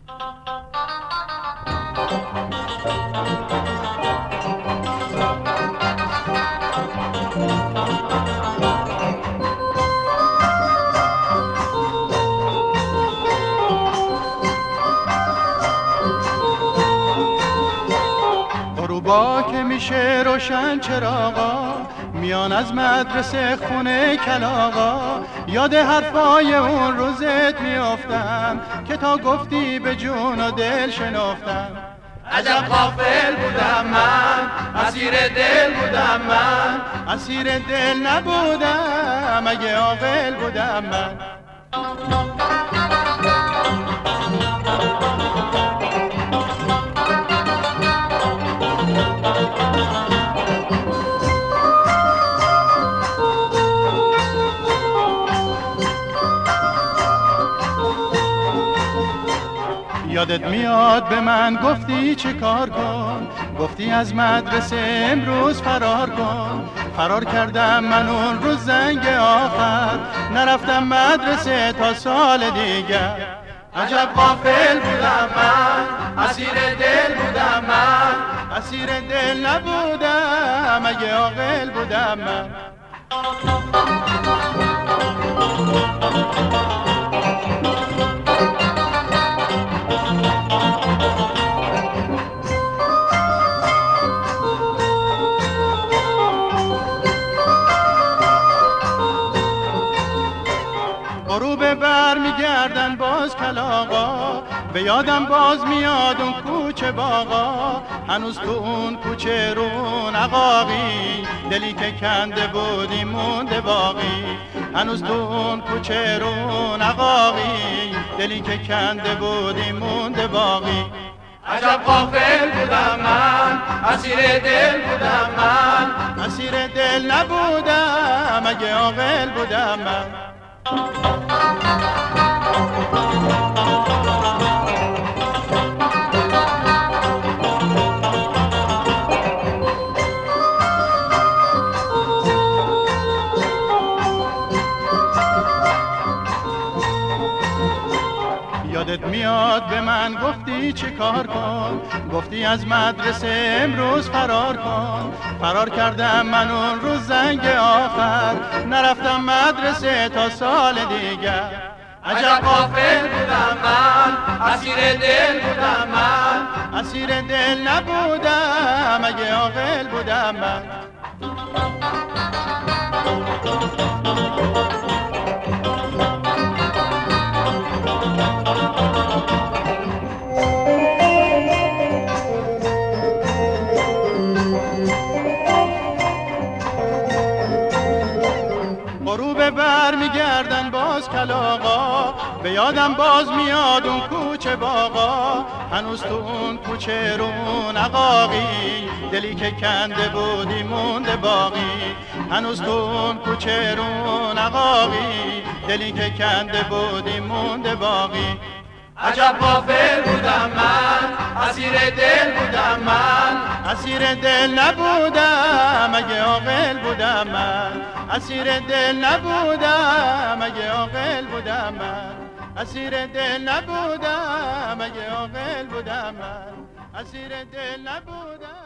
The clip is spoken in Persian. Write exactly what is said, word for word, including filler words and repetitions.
غروبا که میشه روشن چراغا، میان از مدرسه خونه کلاغا، یاد حرفای اون روزت میافتم که تا گفتی به جون و دل شنافتم. عجب غافل بودم من، اسیر دل بودم من، اسیر دل نبودم اگه عاقل بودم من. یادت میاد به من گفتی چه کار کن، گفتی از مدرسه امروز فرار کن. فرار کردم من اون روز زنگ آخر، نرفتم مدرسه تا سال دیگر. عجب غافل بودم من، اسیر دل بودم من، اسیر دل نبودم اگه عاقل بودم من. غروب بر میگردن باز کلاغا، به یادم باز میاد اون کوچه باغا. هنوز تو اون کوچه رون عقاقی، دلی که کنده بودی مونده باقی. هنوز تو اون کوچه رون عقاقی، دلی که کنده بودی مونده باقی. عجب غافل بودم من، اسیر دل بودم من، اسیر دل نبودم اگه عاقل بودم من. یادت میاد به من گفتی چه کار کن، گفتی از مدرسه امروز فرار کن. فرار کردم من اون روز زنگ آخر، نرفتم مدرسه تا سال دیگر. عجب غافل بودم من، اسیر دل بودم من، اسیر دل نبودم اگه عاقل بودم من. غروب بر میگردن باز کلاغا، به یادم باز میاد اون کوچه باغا. هنوز تو اون کوچه رون عقاقی، دلی که کنده بودی مونده باقی. هنوز تو اون کوچه رون عقاقی، دلی که کنده بودی مونده باقی. عجب غافل بودم من، اسیر دل بودم من، اسیر دل نبودم اگه عاقل بودم من. اسیر دل نبودم اگه عاقل بودم من. اسیر دل نبودم اگه عاقل بودم من. اسیر دل نبودم.